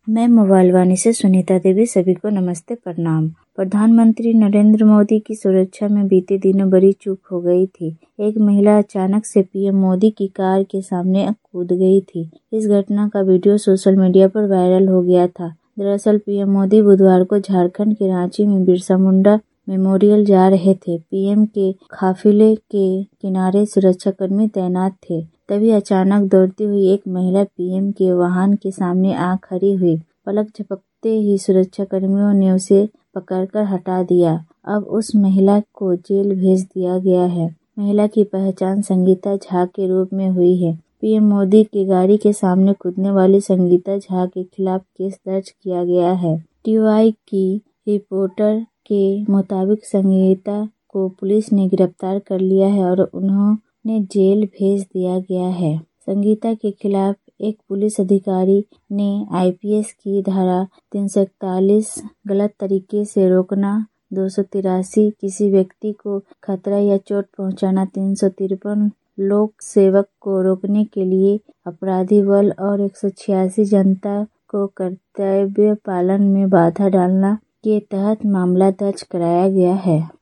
मैं मोबाइल वाणी से सुनीता देवी। सभी को नमस्ते प्रणाम। प्रधानमंत्री नरेंद्र मोदी की सुरक्षा में बीते दिनों बड़ी चूक हो गई थी। एक महिला अचानक से पीएम मोदी की कार के सामने कूद गई थी। इस घटना का वीडियो सोशल मीडिया पर वायरल हो गया था। दरअसल पीएम मोदी बुधवार को झारखंड के रांची में बिरसा मुंडा मेमोरियल जा रहे थे। पीएम के काफिले के किनारे सुरक्षाकर्मी तैनात थे। तभी अचानक दौड़ती हुई एक महिला पीएम के वाहन के सामने आ खड़ी हुई। पलक झपकते ही सुरक्षाकर्मियों ने उसे पकड़कर हटा दिया। अब उस महिला को जेल भेज दिया गया है। महिला की पहचान संगीता झा के रूप में हुई है। पीएम मोदी की गाड़ी के सामने कूदने वाली संगीता झा के खिलाफ केस दर्ज किया गया है। टीआई की रिपोर्टर के मुताबिक संगीता को पुलिस ने गिरफ्तार कर लिया है और उन्हें जेल भेज दिया गया है। संगीता के खिलाफ एक पुलिस अधिकारी ने आईपीसी की धारा 341 गलत तरीके से रोकना, 283 किसी व्यक्ति को खतरा या चोट पहुंचाना, 353 लोक सेवक को रोकने के लिए अपराधी बल और 186 जनता को कर्तव्य पालन में बाधा डालना के तहत मामला दर्ज कराया गया है।